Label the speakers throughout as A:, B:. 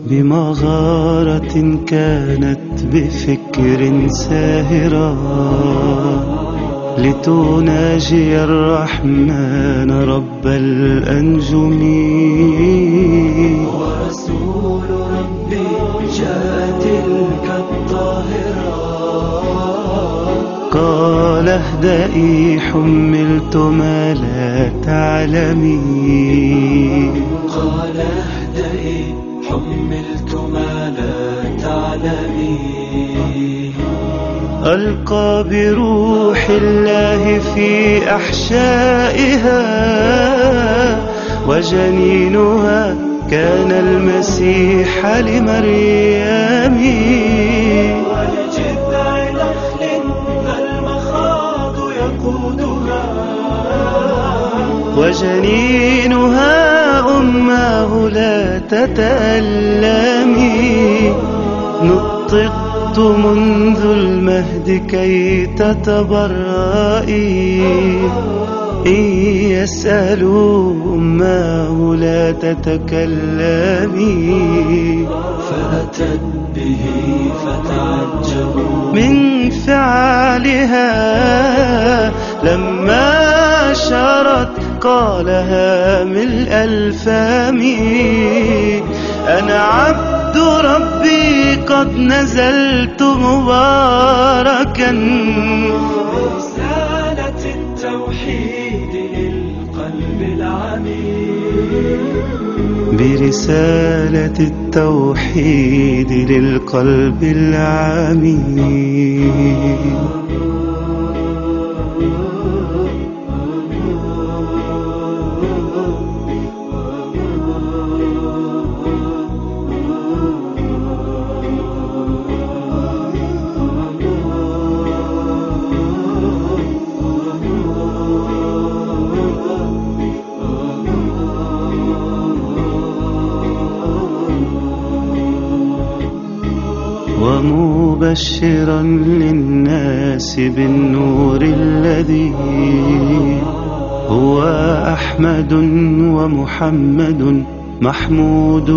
A: بمغارة كانت بفكر ساهرة لتناجي الرحمن رب الأنجم.
B: ورسول ربي جاء تلك الطاهرة
A: قال اهدئي حملت ما لا تعلمي.
B: قال اهدئي حملت ما لا تعلمي.
A: ألقى بروح الله في أحشائها وجنينها كان المسيح لمريم.
B: ولجذع نخل فالمخاض يقودها
A: وجنينها أمه لا تتألمي. نطقت منذ المهد كي تتبرئي. إن يسألوا أمه لا تتكلمي.
B: فأتت به فتعجبوا
A: من فعلها لما شرت قالها ملء الفم. أنا عبد ربي قد نزلت مباركا
B: برسالة التوحيد للقلب العميق.
A: برسالة التوحيد للقلب العميق. ومبشرا للناس بالنور الذي هو أحمد ومحمد محمود.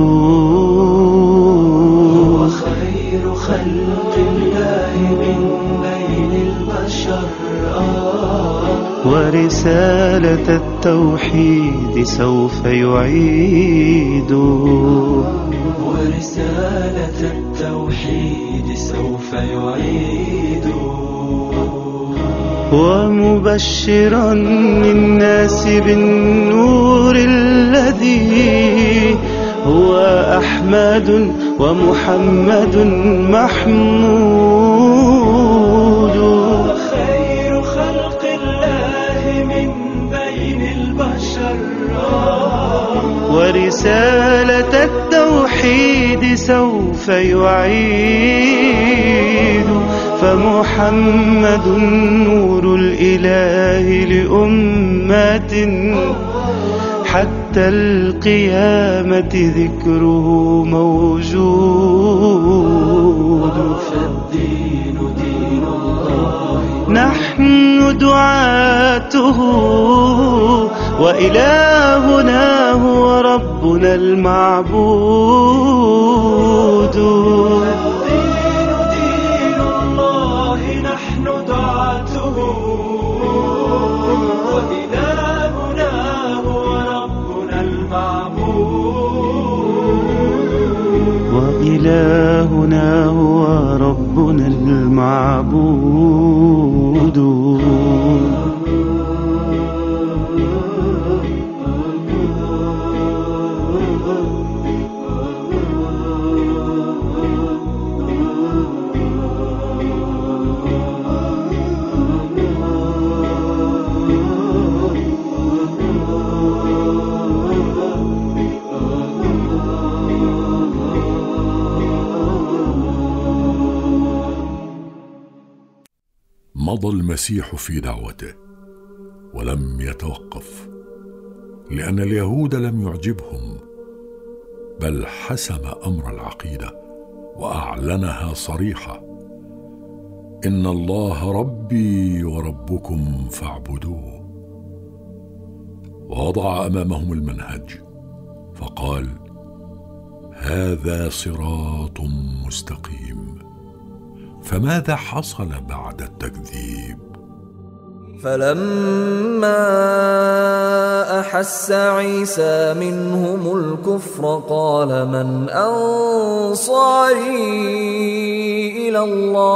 B: هو خير خلق الله من بين البشر.
A: ورسالة التوحيد سوف يعيد.
B: ورسالة التوحيد سوف يعيد.
A: ومبشرا للناس بالنور الذي هو أحمد ومحمد محمود.
B: خير خلق الله من بين البشر.
A: ورسالة التوحيد سوف يعيد. فمحمد نور الإله لأمة حتى القيامة ذكره موجود.
B: فالدين دين الله
A: نحن دعاته وإلهنا هو ربنا المعبود.
B: الدين دين الله نحن دعاته وإلهنا هو ربنا المعبود.
A: وإلهنا هو ربنا المعبود.
C: مضى المسيح في دعوته ولم يتوقف، لأن اليهود لم يعجبهم، بل حسم أمر العقيدة وأعلنها صريحة: إن الله ربي وربكم فاعبدوه. ووضع أمامهم المنهج فقال: هذا صراط مستقيم. فماذا حصل بعد التكذيب؟
D: فلما أحس عيسى منهم الكفر قال من أنصاري إلى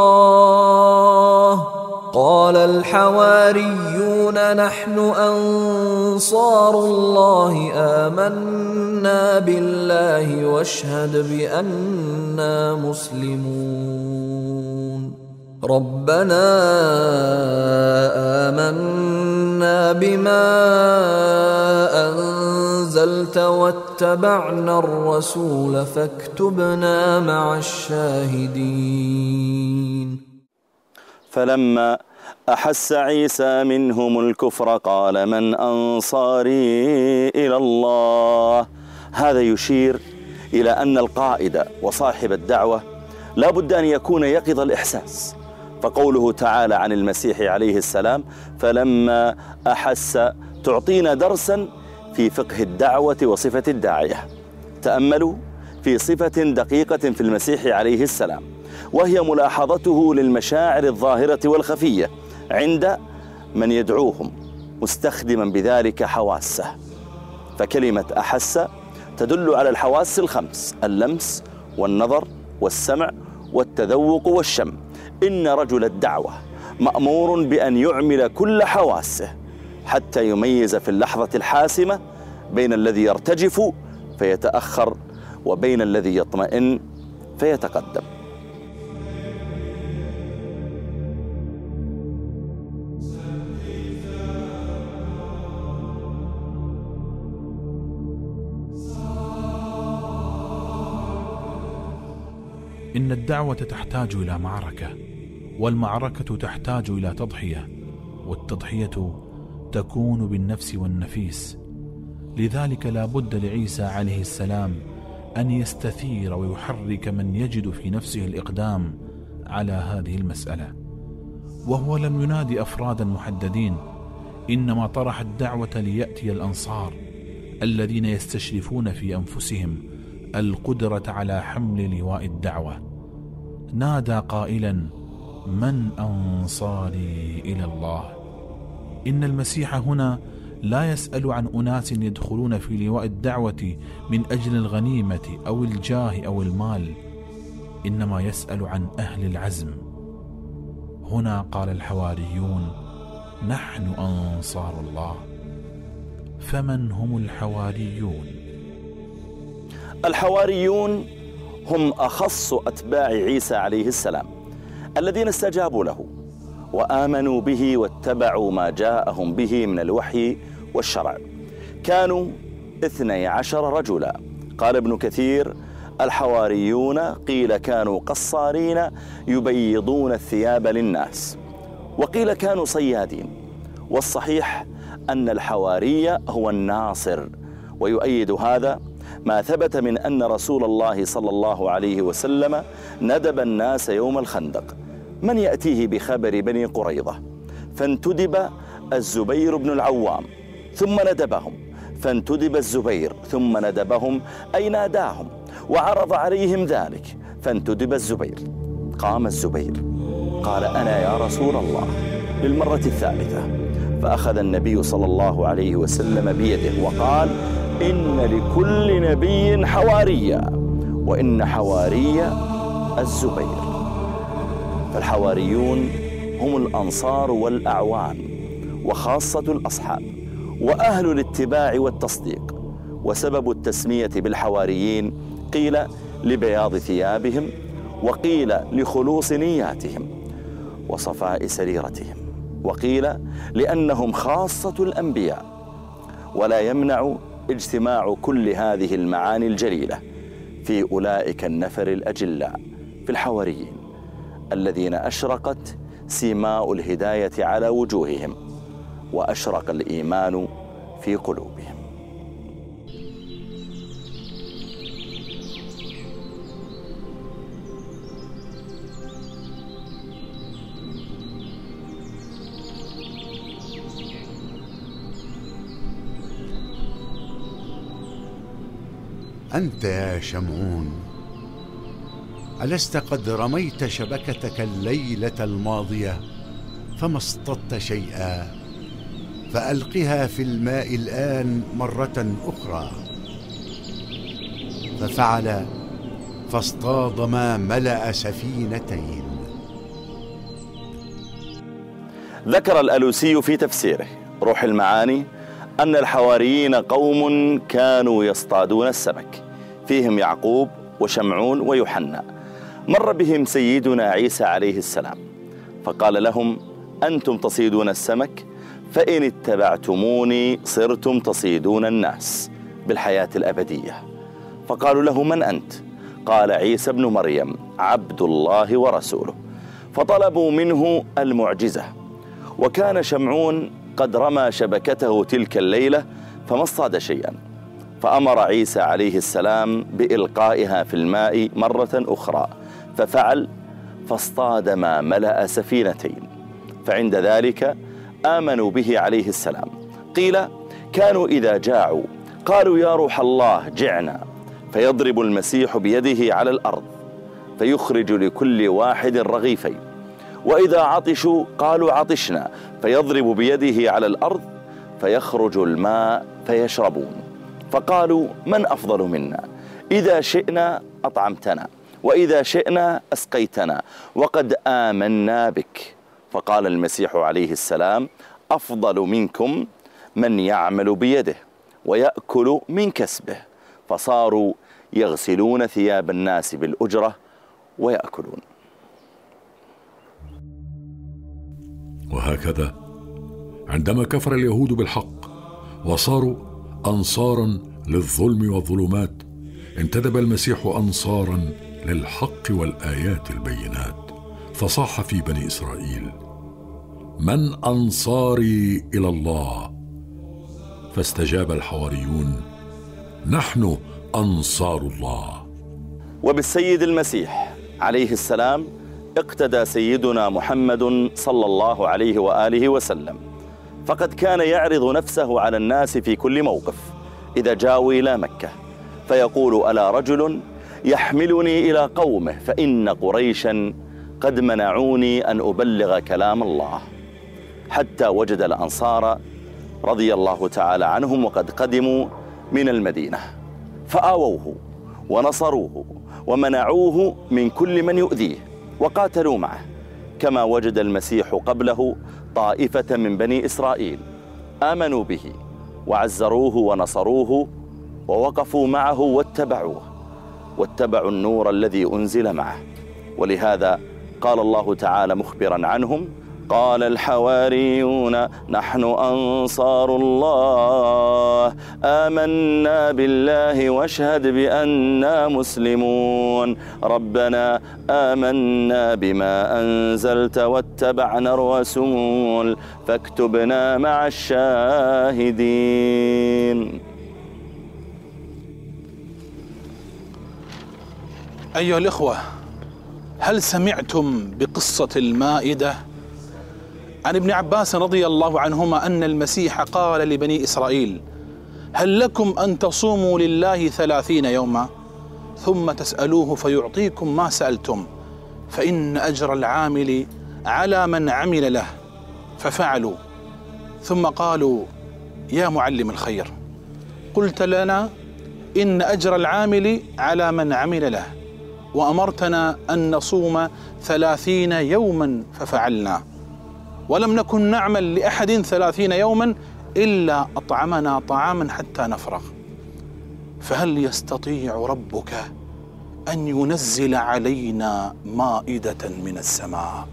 D: الله قال الحواريون نحن أنصار الله آمنا بالله واشهد بأننا مسلمون ربنا آمنا بما أنزلت واتبعنا الرسول فاكتبنا مع الشاهدين.
E: فلما أحس عيسى منهم الكفر قال من أنصاري إلى الله. هذا يشير إلى أن القائد وصاحب الدعوة لا بد أن يكون يقظ الإحساس، فقوله تعالى عن المسيح عليه السلام فلما أحس تعطينا درسا في فقه الدعوة وصفة الداعية. تأملوا في صفة دقيقة في المسيح عليه السلام، وهي ملاحظته للمشاعر الظاهرة والخفية عند من يدعوهم، مستخدما بذلك حواسه. فكلمة أحس تدل على الحواس الخمس: اللمس والنظر والسمع والتذوق والشم. إن رجل الدعوة مأمور بأن يعمل كل حواسه حتى يميز في اللحظة الحاسمة بين الذي يرتجف فيتأخر وبين الذي يطمئن فيتقدم.
F: إن الدعوة تحتاج إلى معركة، والمعركة تحتاج إلى تضحية، والتضحية تكون بالنفس والنفيس. لذلك لا بد لعيسى عليه السلام أن يستثير ويحرك من يجد في نفسه الإقدام على هذه المسألة. وهو لم ينادي أفرادا محددين، إنما طرح الدعوة ليأتي الأنصار الذين يستشرفون في أنفسهم القدرة على حمل لواء الدعوة. نادى قائلا من أنصاري إلى الله. إن المسيح هنا لا يسأل عن أناس يدخلون في لواء الدعوة من أجل الغنيمة أو الجاه أو المال، إنما يسأل عن أهل العزم. هنا قال الحواريون نحن أنصار الله. فمن هم الحواريون؟
E: الحواريون هم أخص أتباع عيسى عليه السلام الذين استجابوا له وآمنوا به واتبعوا ما جاءهم به من الوحي والشرع. كانوا 12 رجلا. قال ابن كثير الحواريون قيل كانوا قصارين يبيضون الثياب للناس، وقيل كانوا صيادين، والصحيح أن الحواري هو الناصر. ويؤيد هذا ما ثبت من أن رسول الله صلى الله عليه وسلم ندب الناس يوم الخندق من يأتيه بخبر بني قريظة، فانتدب الزبير بن العوام ثم ندبهم، فانتدب الزبير ثم ندبهم أي ناداهم وعرض عليهم ذلك، فانتدب الزبير. قام الزبير قال أنا يا رسول الله للمرة الثالثة، فأخذ النبي صلى الله عليه وسلم بيده وقال إن لكل نبي حواريا، وإن حواري الزبير. فالحواريون هم الأنصار والأعوان وخاصة الأصحاب وأهل الاتباع والتصديق. وسبب التسمية بالحواريين قيل لبياض ثيابهم، وقيل لخلوص نياتهم وصفاء سريرتهم، وقيل لأنهم خاصة الأنبياء. ولا يمنع اجتماع كل هذه المعاني الجليلة في أولئك النفر الأجلاء في الحواريين الذين أشرقت سيماء الهداية على وجوههم وأشرق الإيمان في قلوبهم.
G: أنت يا شمعون، ألست قد رميت شبكتك الليلة الماضية فما اصطدت شيئا؟ فألقها في الماء الآن مرة أخرى. ففعل فاصطاد ما ملأ سفينتين.
E: ذكر الألوسي في تفسيره روح المعاني أن الحواريين قوم كانوا يصطادون السمك، فيهم يعقوب وشمعون ويوحنا. مر بهم سيدنا عيسى عليه السلام فقال لهم: أنتم تصيدون السمك، فإن اتبعتموني صرتم تصيدون الناس بالحياة الأبدية. فقالوا له: من أنت؟ قال: عيسى ابن مريم عبد الله ورسوله. فطلبوا منه المعجزة. وكان شمعون قد رمى شبكته تلك الليلة فما اصطاد شيئا، فأمر عيسى عليه السلام بإلقائها في الماء مرة أخرى، ففعل فاصطاد ما ملأ سفينتين. فعند ذلك آمنوا به عليه السلام. قيل: كانوا إذا جاعوا قالوا: يا روح الله جعنا، فيضرب المسيح بيده على الأرض فيخرج لكل واحد رغيفين. وإذا عطشوا قالوا: عطشنا، فيضرب بيده على الأرض فيخرج الماء فيشربون. فقالوا: من أفضل منا؟ إذا شئنا أطعمتنا، وإذا شئنا أسقيتنا، وقد آمنا بك. فقال المسيح عليه السلام: أفضل منكم من يعمل بيده ويأكل من كسبه. فصاروا يغسلون ثياب الناس بالأجرة ويأكلون.
C: وهكذا عندما كفر اليهود بالحق وصاروا أنصارا للظلم والظلمات، انتدب المسيح أنصارا للحق والآيات البينات، فصاح في بني إسرائيل: من أنصاري إلى الله؟ فاستجاب الحواريون: نحن أنصار الله.
E: وبالسيد المسيح عليه السلام اقتدى سيدنا محمد صلى الله عليه وآله وسلم، فقد كان يعرض نفسه على الناس في كل موقف إذا جاءوا إلى مكة، فيقول: ألا رجل يحملني إلى قومه، فإن قريشا قد منعوني أن أبلغ كلام الله. حتى وجد الأنصار رضي الله تعالى عنهم وقد قدموا من المدينة، فآووه ونصروه ومنعوه من كل من يؤذيه وقاتلوا معه، كما وجد المسيح قبله طائفة من بني إسرائيل آمنوا به وعزروه ونصروه ووقفوا معه واتبعوا النور الذي أنزل معه. ولهذا قال الله تعالى مخبرا عنهم: قال الحواريون نحن أنصار الله آمنا بالله واشهد بأننا مسلمون ربنا آمنا بما أنزلت واتبعنا الرسول فاكتبنا مع الشاهدين.
F: أيها الإخوة، هل سمعتم بقصة المائدة؟ عن ابن عباس رضي الله عنهما أن المسيح قال لبني إسرائيل: هل لكم أن تصوموا لله 30 يوما ثم تسألوه فيعطيكم ما سألتم، فإن أجر العامل على من عمل له. ففعلوا، ثم قالوا: يا معلم الخير، قلت لنا إن أجر العامل على من عمل له، وأمرتنا أن نصوم 30 يوما ففعلنا، ولم نكن نعمل لأحد 30 يوما إلا أطعمنا طعاما حتى نفرغ، فهل يستطيع ربك أن ينزل علينا مائدة من السماء؟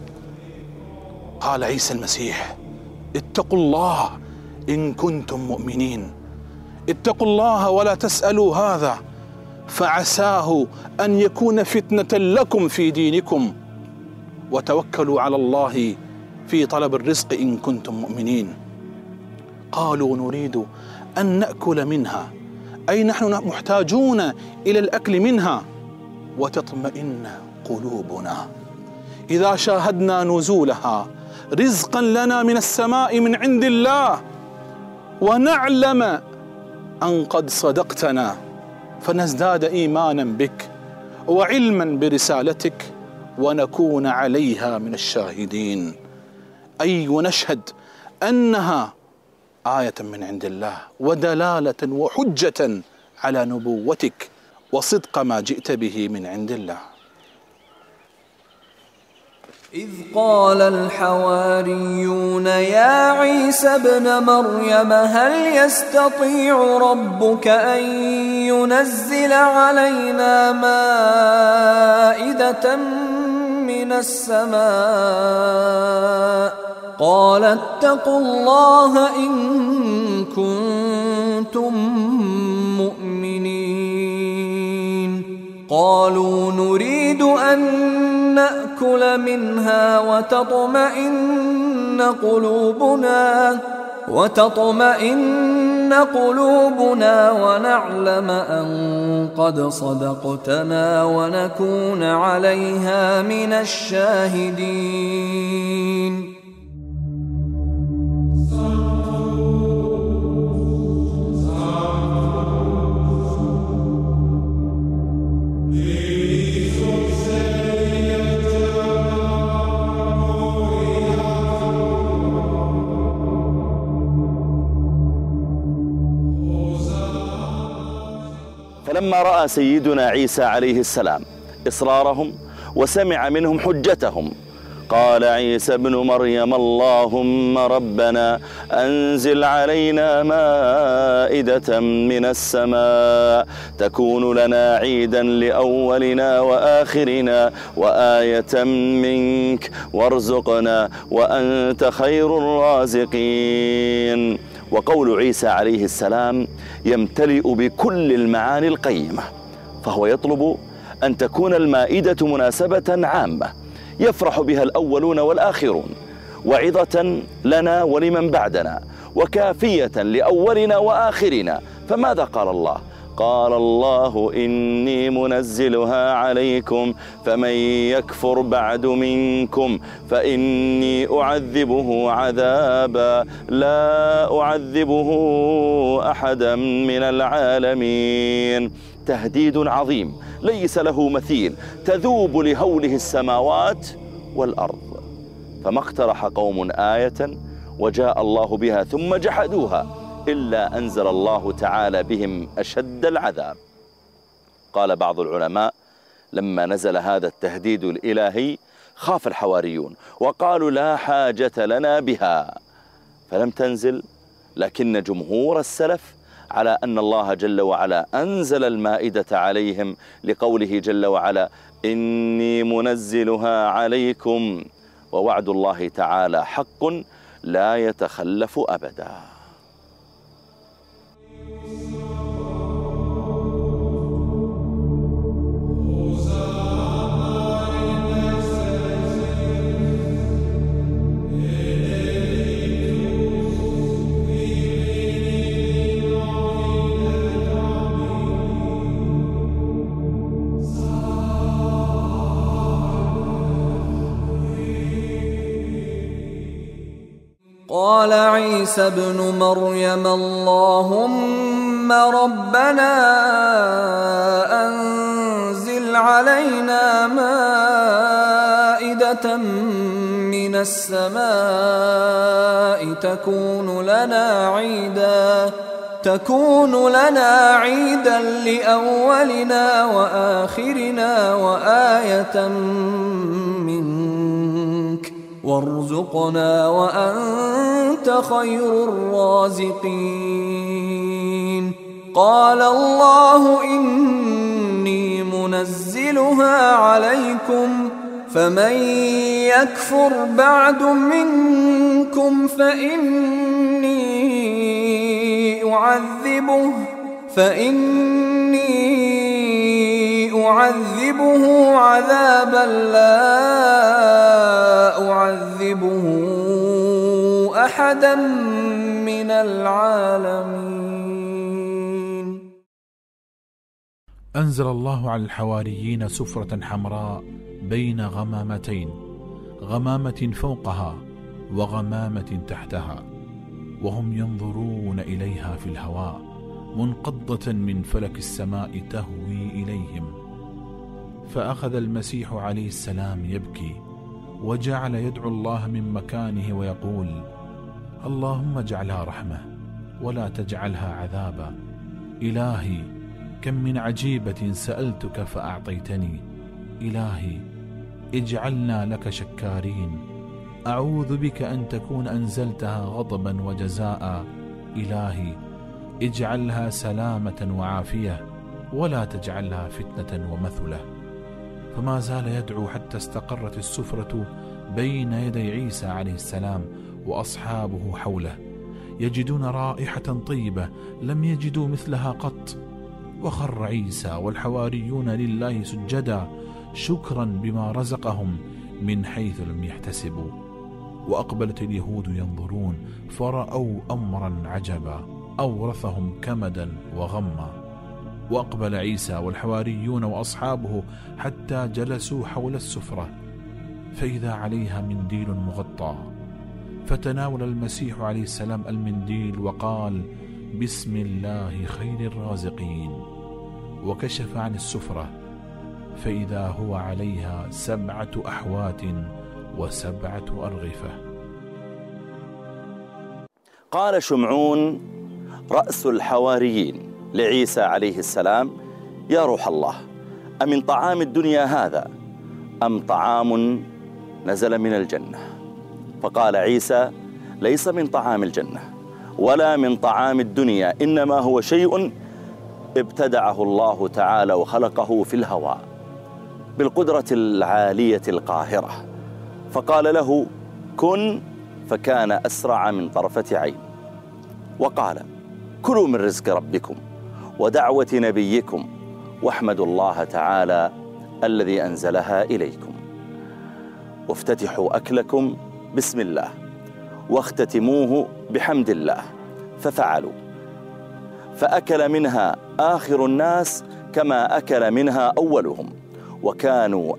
F: قال عيسى المسيح: اتقوا الله إن كنتم مؤمنين، اتقوا الله ولا تسألوا هذا، فعساه أن يكون فتنة لكم في دينكم، وتوكلوا على الله في طلب الرزق إن كنتم مؤمنين. قالوا: نريد أن نأكل منها، أي نحن محتاجون إلى الأكل منها، وتطمئن قلوبنا إذا شاهدنا نزولها رزقا لنا من السماء من عند الله، ونعلم أن قد صدقتنا،
H: فنزداد إيمانا بك وعلما برسالتك ونكون عليها من الشاهدين، أي ونشهد أنها آية من عند الله ودلالة وحجة على نبوتك وصدق ما جئت به من عند الله.
D: إذ قال الحواريون يا عيسى ابن مريم هل يستطيع ربك أن ينزل علينا مائدة من السماء؟ قال اتقوا الله إن كنتم مؤمنين. قالوا نريد أن نأكل منها وتطمئن قلوبنا ونعلم أن قد صدقتنا ونكون عليها من الشاهدين.
E: فلما رأى سيدنا عيسى عليه السلام إصرارهم وسمع منهم حجتهم قال عيسى ابن مريم اللهم ربنا أنزل علينا مائدة من السماء تكون لنا عيدا لأولنا وآخرنا وآية منك وارزقنا وأنت خير الرازقين. وقول عيسى عليه السلام يمتلئ بكل المعاني القيمة، فهو يطلب أن تكون المائدة مناسبة عامة يفرح بها الأولون والآخرون، وعظة لنا ولمن بعدنا، وكافية لأولنا وآخرنا. فماذا قال الله؟ قال الله إني منزلها عليكم فمن يكفر بعد منكم فإني أعذبه عذابا لا أعذبه أحدا من العالمين. تهديد عظيم ليس له مثيل، تذوب لهوله السماوات والأرض. فما اقترح قوم آية وجاء الله بها ثم جحدوها إلا أنزل الله تعالى بهم أشد العذاب. قال بعض العلماء لما نزل هذا التهديد الإلهي خاف الحواريون وقالوا لا حاجة لنا بها، فلم تنزل. لكن جمهور السلف على أن الله جل وعلا أنزل المائدة عليهم لقوله جل وعلا إني منزلها عليكم، ووعد الله تعالى حق لا يتخلف أبدا.
D: قال عيسى ابن مريم اللهم ربنا أنزل علينا مائدة من السماء تكون لنا عيدا لأولنا وآخرنا وآية منك وارزقنا وأنت خير الرازقين. قال الله إني منزلها عليكم فمن يكفر بعد منكم فإني أعذبه عذابا لا أعذبه أحدا من العالمين.
F: أنزل الله على الحواريين سفرة حمراء بين غمامتين، غمامة فوقها وغمامة تحتها، وهم ينظرون إليها في الهواء منقضة من فلك السماء تهوي إليهم. فأخذ المسيح عليه السلام يبكي، وجعل يدعو الله من مكانه ويقول: اللهم اجعلها رحمة ولا تجعلها عذابا. إلهي كم من عجيبة سألتك فأعطيتني. إلهي اجعلنا لك شكارين. أعوذ بك أن تكون أنزلتها غضبا وجزاء. إلهي اجعلها سلامة وعافية ولا تجعلها فتنة ومثلة. فما زال يدعو حتى استقرت السفرة بين يدي عيسى عليه السلام وأصحابه حوله، يجدون رائحة طيبة لم يجدوا مثلها قط. وخر عيسى والحواريون لله سجدا شكرا بما رزقهم من حيث لم يحتسبوا. وأقبلت اليهود ينظرون فرأوا أمرا عجبا أورثهم كمدا وغما. وأقبل عيسى والحواريون وأصحابه حتى جلسوا حول السفرة، فإذا عليها منديل مغطى، فتناول المسيح عليه السلام المنديل وقال: بسم الله خير الرازقين. وكشف عن السفرة، فإذا هو عليها 7 أحوات و7 أرغفة.
E: قال شمعون رأس الحواريين لعيسى عليه السلام: يا روح الله، أمن طعام الدنيا هذا أم طعام نزل من الجنة؟ فقال عيسى: ليس من طعام الجنة ولا من طعام الدنيا، إنما هو شيء ابتدعه الله تعالى وخلقه في الهواء بالقدرة العالية القاهرة، فقال له: كن، فكان أسرع من طرفة عين. وقال: كلوا من رزق ربكم ودعوة نبيكم واحمدوا الله تعالى الذي أنزلها إليكم، وافتتحوا أكلكم بسم الله واختتموه بحمد الله. ففعلوا، فأكل منها آخر الناس كما أكل منها أولهم، وكانوا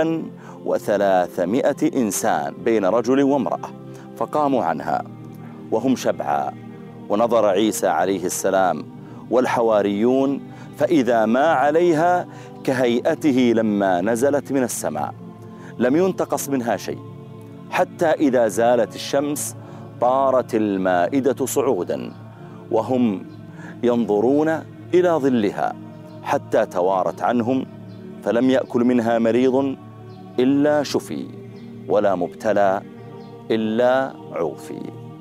E: 1300 إنسان بين رجل وامرأة، فقاموا عنها وهم شبعاء. ونظر عيسى عليه السلام والحواريون فإذا ما عليها كهيئته لما نزلت من السماء، لم ينتقص منها شيء، حتى إذا زالت الشمس طارت المائدة صعودا وهم ينظرون إلى ظلها حتى توارت عنهم، فلم يأكل منها مريض إلا شفي، ولا مبتلى إلا عوفي.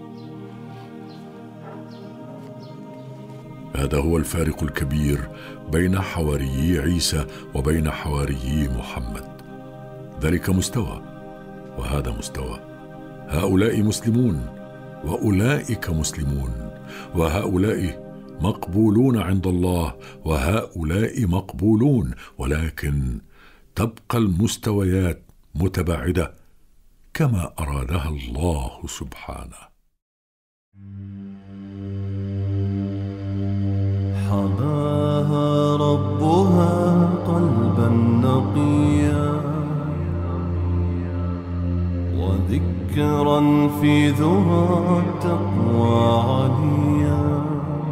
C: هذا هو الفارق الكبير بين حواريي عيسى وبين حواريي محمد. ذلك مستوى وهذا مستوى. هؤلاء مسلمون وأولئك مسلمون، وهؤلاء مقبولون عند الله وهؤلاء مقبولون، ولكن تبقى المستويات متباعدة كما أرادها الله سبحانه.
B: حماها ربها قلبا نقيا، وذكرا في ذرى التقوى عليا.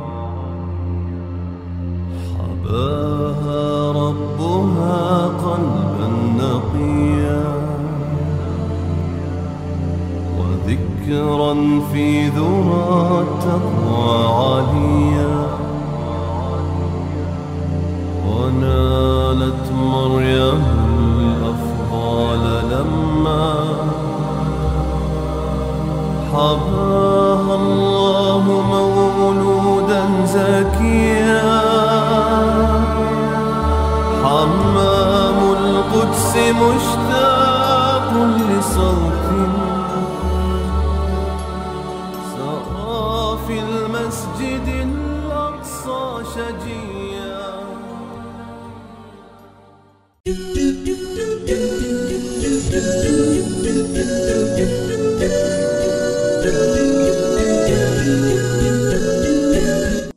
B: حماها ربها قلبا نقيا، وذكرا في ذرى التقوى عليا. ونالت مريم الأفضال لما حماها الله مولودا زكيا. حمام القدس مشتاق لصوت